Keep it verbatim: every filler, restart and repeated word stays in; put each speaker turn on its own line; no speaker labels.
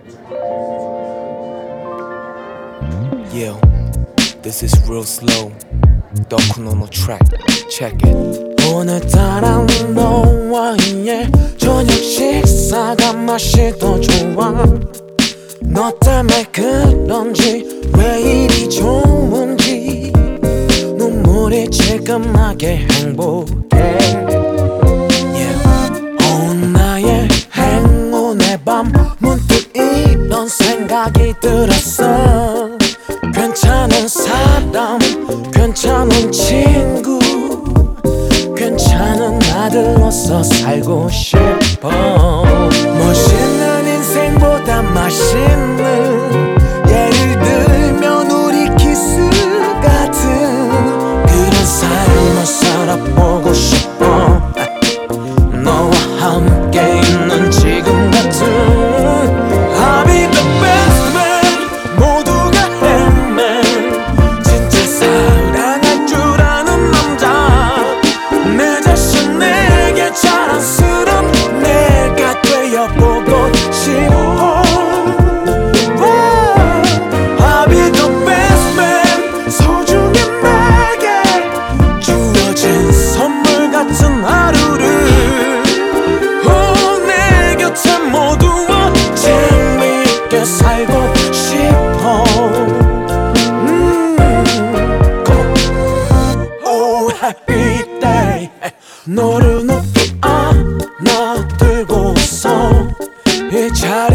Yeah, this is real slow. 덕후 on the track. Check it.
오늘따라 너와의 저녁 식사가 맛이 더 좋아. 너 때문에 그런지 왜 이리 좋은지 눈물이 지금하게 행복해. yeah. 온 나의 행운의 밤 문득 이런 생각이 들었어. 괜찮은 사람, 괜찮은 친구, 괜찮은 아들로서 살고 싶어. 멋있는 인생보다 맛있는, 예를 들면 우리 키스 같은 그런 삶을 살아보고 싶어. 너와 함께 있는 지금 같은 I'll be the best man. 모두가 헤맨 진짜 사랑할 줄 아는 남자. 내 자신 내게 자랑스러운 내가 되어보고 싶어. I'll be the best man. 소중히 내게 주어진 선물 같은 하루를 oh, 내 곁에 모두와 재미있게 살고 싶어. 음, oh, happy day. 너를 높이 안아들고서 이 자